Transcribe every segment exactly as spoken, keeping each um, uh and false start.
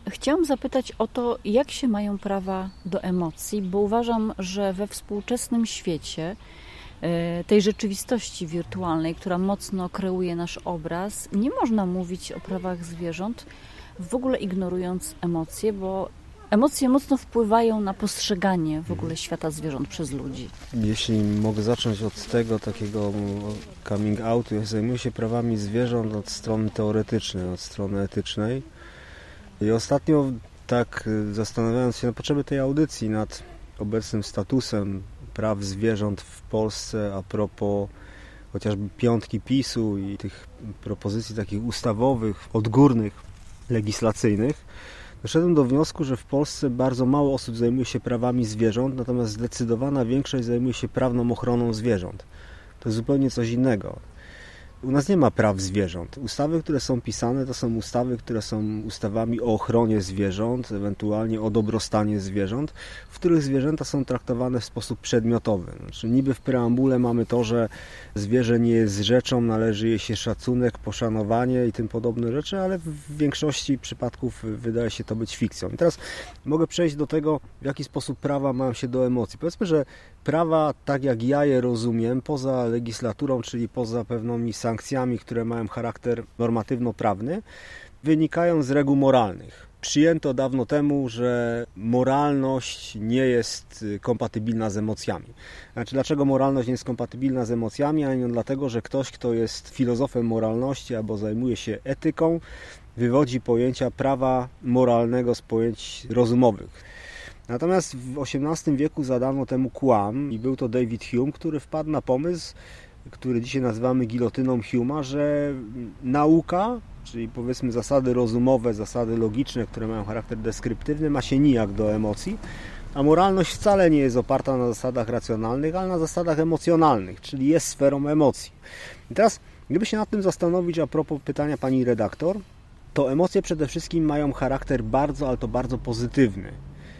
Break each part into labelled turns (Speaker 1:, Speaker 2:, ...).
Speaker 1: Chciałam zapytać o to, jak się mają prawa do emocji, bo uważam, że we współczesnym świecie tej rzeczywistości wirtualnej, która mocno kreuje nasz obraz, nie można mówić o prawach zwierząt, w ogóle ignorując emocje, bo emocje mocno wpływają na postrzeganie w ogóle świata zwierząt przez ludzi.
Speaker 2: Jeśli mogę zacząć od tego takiego coming outu, ja zajmuję się prawami zwierząt od strony teoretycznej, od strony etycznej. I ostatnio tak zastanawiając się na potrzeby tej audycji nad obecnym statusem praw zwierząt w Polsce a propos chociażby piątki PiSu i tych propozycji takich ustawowych, odgórnych, legislacyjnych, doszedłem do wniosku, że w Polsce bardzo mało osób zajmuje się prawami zwierząt, natomiast zdecydowana większość zajmuje się prawną ochroną zwierząt. To jest zupełnie coś innego. U nas nie ma praw zwierząt. Ustawy, które są pisane, to są ustawy, które są ustawami o ochronie zwierząt, ewentualnie o dobrostanie zwierząt, w których zwierzęta są traktowane w sposób przedmiotowy. Znaczy, niby w preambule mamy to, że zwierzę nie jest rzeczą, należy jej się szacunek, poszanowanie i tym podobne rzeczy, ale w większości przypadków wydaje się to być fikcją. I teraz mogę przejść do tego, w jaki sposób prawa mają się do emocji. Powiedzmy, że prawa, tak jak ja je rozumiem, poza legislaturą, czyli poza pewnymi sankcjami, które mają charakter normatywno-prawny, wynikają z reguł moralnych. Przyjęto dawno temu, że moralność nie jest kompatybilna z emocjami. Znaczy, dlaczego moralność nie jest kompatybilna z emocjami? Ani dlatego, że ktoś, kto jest filozofem moralności albo zajmuje się etyką, wywodzi pojęcia prawa moralnego z pojęć rozumowych. Natomiast w osiemnastym wieku zadano temu kłam i był to David Hume, który wpadł na pomysł, który dzisiaj nazywamy gilotyną Hume'a, że nauka, czyli powiedzmy zasady rozumowe, zasady logiczne, które mają charakter deskryptywny, ma się nijak do emocji, a moralność wcale nie jest oparta na zasadach racjonalnych, ale na zasadach emocjonalnych, czyli jest sferą emocji. I teraz, gdyby się nad tym zastanowić a propos pytania pani redaktor, to emocje przede wszystkim mają charakter bardzo, ale to bardzo pozytywny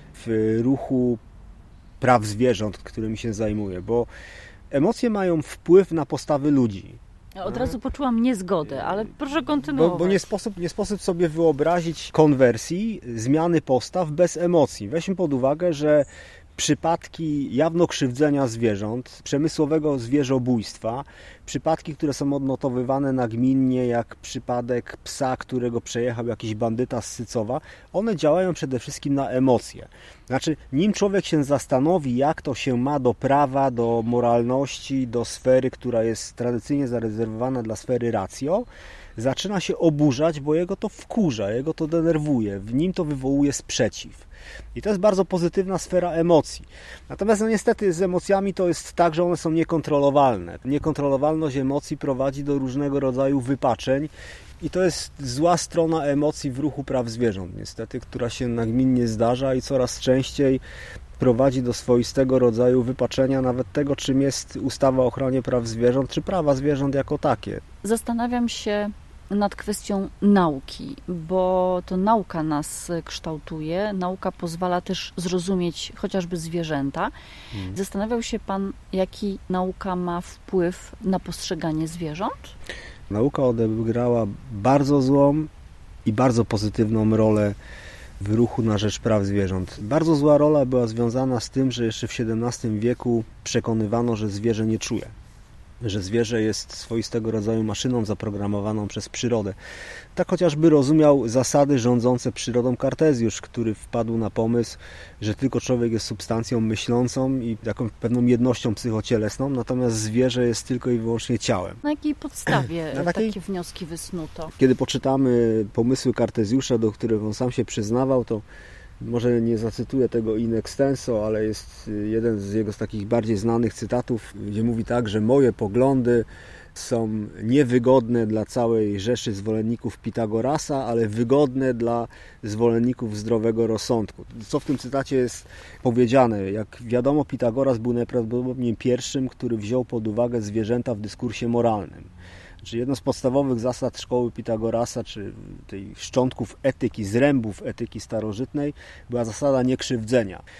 Speaker 2: w ruchu praw zwierząt, którymi się zajmuję, bo emocje mają wpływ na postawy ludzi.
Speaker 1: Ja od razu poczułam niezgodę, ale proszę kontynuować.
Speaker 2: Bo, bo nie, sposób, nie sposób sobie wyobrazić konwersji, zmiany postaw bez emocji. Weźmy pod uwagę, że przypadki jawno krzywdzenia zwierząt, przemysłowego zwierzobójstwa, przypadki, które są odnotowywane nagminnie, jak przypadek psa, którego przejechał jakiś bandyta z Sycowa, one działają przede wszystkim na emocje. Znaczy, nim człowiek się zastanowi, jak to się ma do prawa, do moralności, do sfery, która jest tradycyjnie zarezerwowana dla sfery ratio, zaczyna się oburzać, bo jego to wkurza, jego to denerwuje, w nim to wywołuje sprzeciw. I to jest bardzo pozytywna sfera emocji. Natomiast no niestety z emocjami to jest tak, że one są niekontrolowalne. Niekontrolowalność emocji prowadzi do różnego rodzaju wypaczeń i to jest zła strona emocji w ruchu praw zwierząt, niestety, która się nagminnie zdarza i coraz częściej prowadzi do swoistego rodzaju wypaczenia nawet tego, czym jest ustawa o ochronie praw zwierząt, czy prawa zwierząt jako takie.
Speaker 1: Zastanawiam się nad kwestią nauki, bo to nauka nas kształtuje, nauka pozwala też zrozumieć chociażby zwierzęta. Hmm. Zastanawiał się Pan, jaki nauka ma wpływ na postrzeganie zwierząt?
Speaker 2: Nauka odegrała bardzo złą i bardzo pozytywną rolę w ruchu na rzecz praw zwierząt. Bardzo zła rola była związana z tym, że jeszcze w siedemnastym wieku przekonywano, że zwierzę nie czuje. Że zwierzę jest swoistego rodzaju maszyną zaprogramowaną przez przyrodę. Tak chociażby rozumiał zasady rządzące przyrodą Kartezjusz, który wpadł na pomysł, że tylko człowiek jest substancją myślącą i taką pewną jednością psychocielesną, natomiast zwierzę jest tylko i wyłącznie ciałem.
Speaker 1: Na jakiej podstawie
Speaker 2: na takiej...
Speaker 1: takie wnioski wysnuto?
Speaker 2: Kiedy poczytamy pomysły Kartezjusza, do których on sam się przyznawał, to może nie zacytuję tego in extenso, ale jest jeden z jego z takich bardziej znanych cytatów, gdzie mówi tak, że moje poglądy są niewygodne dla całej rzeszy zwolenników Pitagorasa, ale wygodne dla zwolenników zdrowego rozsądku. Co w tym cytacie jest powiedziane? Jak wiadomo, Pitagoras był najprawdopodobniej pierwszym, który wziął pod uwagę zwierzęta w dyskursie moralnym. Czyli jedną z podstawowych zasad szkoły Pitagorasa, czy tej szczątków etyki, zrębów etyki starożytnej, była zasada niekrzywdzenia.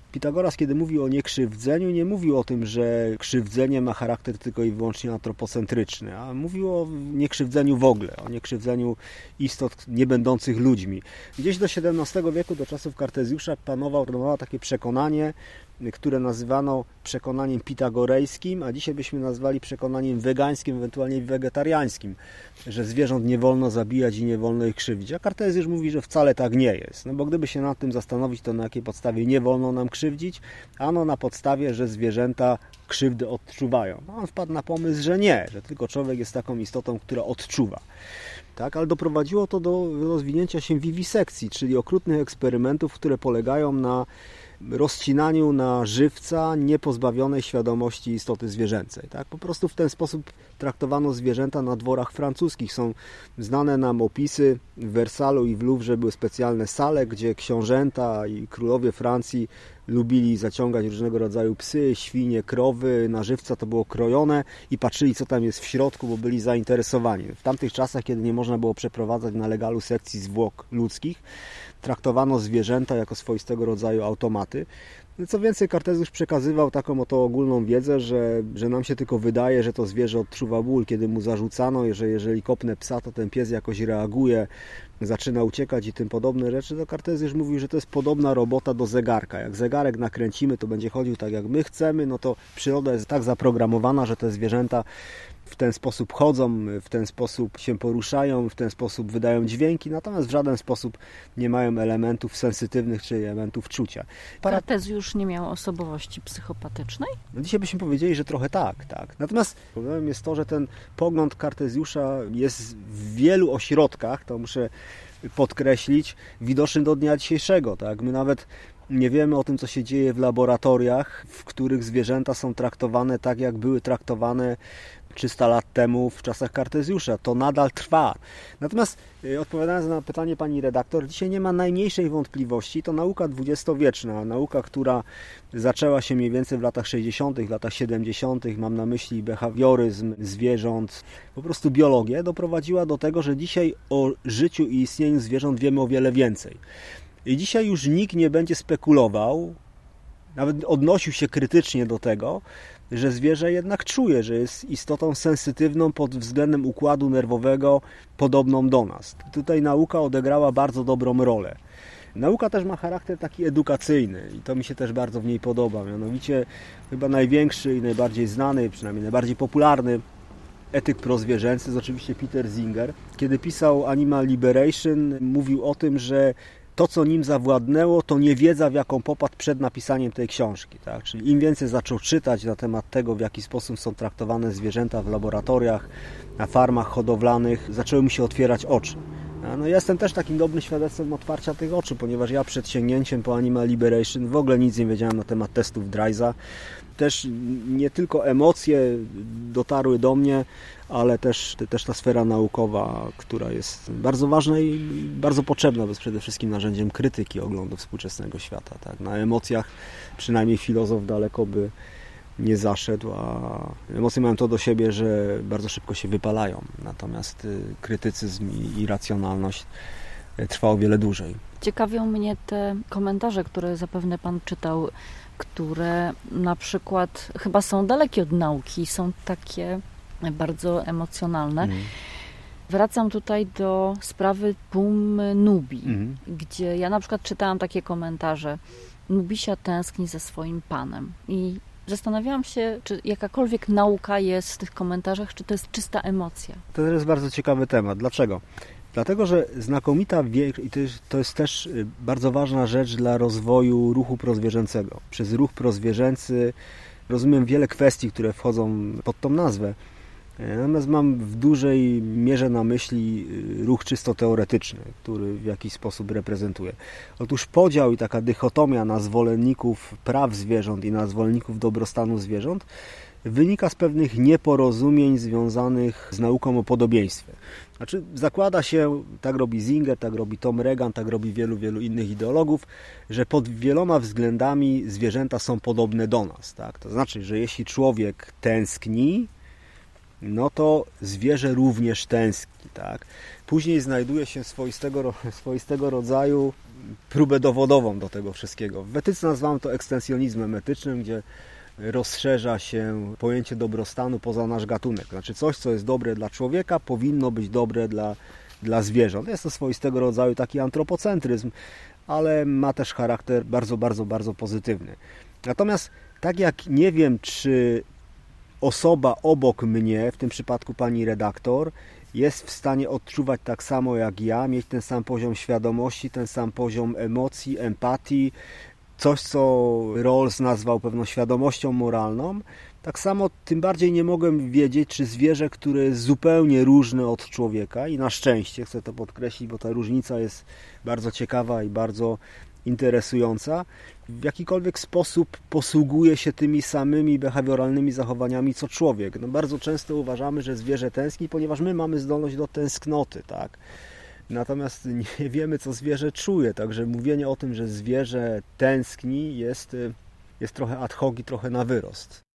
Speaker 2: Pitagoras, kiedy mówił o niekrzywdzeniu, nie mówił o tym, że krzywdzenie ma charakter tylko i wyłącznie antropocentryczny, a mówił o niekrzywdzeniu w ogóle, o niekrzywdzeniu istot niebędących ludźmi. Gdzieś do siedemnastego wieku, do czasów Kartezjusza panowało, panowało takie przekonanie, które nazywano przekonaniem pitagorejskim, a dzisiaj byśmy nazwali przekonaniem wegańskim, ewentualnie wegetariańskim, że zwierząt nie wolno zabijać i nie wolno ich krzywdzić. A Kartezjusz mówi, że wcale tak nie jest. No bo gdyby się nad tym zastanowić, to na jakiej podstawie nie wolno nam krzywdzić? Ano na podstawie, że zwierzęta krzywdy odczuwają. No on wpadł na pomysł, że nie, że tylko człowiek jest taką istotą, która odczuwa. Tak, ale doprowadziło to do rozwinięcia się wiwisekcji, czyli okrutnych eksperymentów, które polegają na rozcinaniu na żywca niepozbawionej świadomości istoty zwierzęcej. Tak? Po prostu w ten sposób traktowano zwierzęta na dworach francuskich. Są znane nam opisy w Wersalu i w Louvre, były specjalne sale, gdzie książęta i królowie Francji lubili zaciągać różnego rodzaju psy, świnie, krowy, na żywca to było krojone i patrzyli, co tam jest w środku, bo byli zainteresowani. W tamtych czasach, kiedy nie można było przeprowadzać na legalu sekcji zwłok ludzkich, traktowano zwierzęta jako swoistego rodzaju automaty. Co więcej, Kartezjusz przekazywał taką oto ogólną wiedzę, że, że nam się tylko wydaje, że to zwierzę odczuwa ból, kiedy mu zarzucano, że jeżeli kopnę psa, to ten pies jakoś reaguje, zaczyna uciekać i tym podobne rzeczy. To Kartezjusz mówił, że to jest podobna robota do zegarka. Jak zegarek nakręcimy, to będzie chodził tak, jak my chcemy, no to przyroda jest tak zaprogramowana, że te zwierzęta w ten sposób chodzą, w ten sposób się poruszają, w ten sposób wydają dźwięki, natomiast w żaden sposób nie mają elementów sensytywnych czy elementów czucia.
Speaker 1: Kartezjusz nie miał osobowości psychopatycznej?
Speaker 2: No dzisiaj byśmy powiedzieli, że trochę tak, tak. Natomiast problemem jest to, że ten pogląd Kartezjusza jest w wielu ośrodkach, to muszę podkreślić, widoczny do dnia dzisiejszego. Tak? My nawet nie wiemy o tym, co się dzieje w laboratoriach, w których zwierzęta są traktowane tak, jak były traktowane trzysta lat temu w czasach Kartezjusza. To nadal trwa. Natomiast odpowiadając na pytanie pani redaktor, dzisiaj nie ma najmniejszej wątpliwości. To nauka dwudziestowieczna, nauka, która zaczęła się mniej więcej w latach sześćdziesiątych, w latach siedemdziesiątych, mam na myśli behawioryzm zwierząt, po prostu biologię, doprowadziła do tego, że dzisiaj o życiu i istnieniu zwierząt wiemy o wiele więcej. I dzisiaj już nikt nie będzie spekulował, nawet odnosił się krytycznie do tego, że zwierzę jednak czuje, że jest istotą sensytywną pod względem układu nerwowego, podobną do nas. Tutaj nauka odegrała bardzo dobrą rolę. Nauka też ma charakter taki edukacyjny i to mi się też bardzo w niej podoba. Mianowicie chyba największy i najbardziej znany, przynajmniej najbardziej popularny etyk prozwierzęcy jest oczywiście Peter Singer. Kiedy pisał Animal Liberation, mówił o tym, że to, co nim zawładnęło, to niewiedza, w jaką popadł przed napisaniem tej książki. Tak? Czyli im więcej zaczął czytać na temat tego, w jaki sposób są traktowane zwierzęta w laboratoriach, na farmach hodowlanych, zaczęły mu się otwierać oczy. No, ja jestem też takim dobrym świadectwem otwarcia tych oczu, ponieważ ja przed sięgnięciem po Animal Liberation w ogóle nic nie wiedziałem na temat testów Dreisa. Też nie tylko emocje dotarły do mnie, ale też, też ta sfera naukowa, która jest bardzo ważna i bardzo potrzebna, bo jest przede wszystkim narzędziem krytyki oglądu współczesnego świata. Tak? Na emocjach przynajmniej filozof daleko by nie zaszedł, a emocje mają to do siebie, że bardzo szybko się wypalają. Natomiast krytycyzm i racjonalność trwa o wiele dłużej.
Speaker 1: Ciekawią mnie te komentarze, które zapewne Pan czytał, które na przykład chyba są dalekie od nauki, są takie bardzo emocjonalne. Mm. Wracam tutaj do sprawy Pum Nubii, mm. gdzie ja na przykład czytałam takie komentarze: Nubisia tęskni za swoim panem. I zastanawiałam się, czy jakakolwiek nauka jest w tych komentarzach, czy to jest czysta emocja.
Speaker 2: To jest bardzo ciekawy temat. Dlaczego? Dlatego, że znakomita większość, i to jest, to jest też bardzo ważna rzecz dla rozwoju ruchu prozwierzęcego. Przez ruch prozwierzęcy rozumiem wiele kwestii, które wchodzą pod tą nazwę. Natomiast mam w dużej mierze na myśli ruch czysto teoretyczny, który w jakiś sposób reprezentuje. Otóż podział i taka dychotomia na zwolenników praw zwierząt i na zwolenników dobrostanu zwierząt wynika z pewnych nieporozumień związanych z nauką o podobieństwie. Znaczy, zakłada się, tak robi Singer, tak robi Tom Regan, tak robi wielu, wielu innych ideologów, że pod wieloma względami zwierzęta są podobne do nas. Tak? To znaczy, że jeśli człowiek tęskni, no to zwierzę również tęskni. Tak? Później znajduje się swoistego, swoistego rodzaju próbę dowodową do tego wszystkiego. W etyce nazywam to ekstensjonizmem etycznym, gdzie rozszerza się pojęcie dobrostanu poza nasz gatunek. Znaczy coś, co jest dobre dla człowieka, powinno być dobre dla, dla zwierząt. Jest to swoistego rodzaju taki antropocentryzm, ale ma też charakter bardzo, bardzo, bardzo pozytywny. Natomiast tak jak nie wiem, czy osoba obok mnie, w tym przypadku pani redaktor, jest w stanie odczuwać tak samo jak ja, mieć ten sam poziom świadomości, ten sam poziom emocji, empatii, coś, co Rawls nazwał pewną świadomością moralną. Tak samo tym bardziej nie mogłem wiedzieć, czy zwierzę, które jest zupełnie różne od człowieka i na szczęście, chcę to podkreślić, bo ta różnica jest bardzo ciekawa i bardzo interesująca, w jakikolwiek sposób posługuje się tymi samymi behawioralnymi zachowaniami co człowiek. No bardzo często uważamy, że zwierzę tęskni, ponieważ my mamy zdolność do tęsknoty, tak? Natomiast nie wiemy, co zwierzę czuje, także mówienie o tym, że zwierzę tęskni jest, jest trochę ad hoc i trochę na wyrost.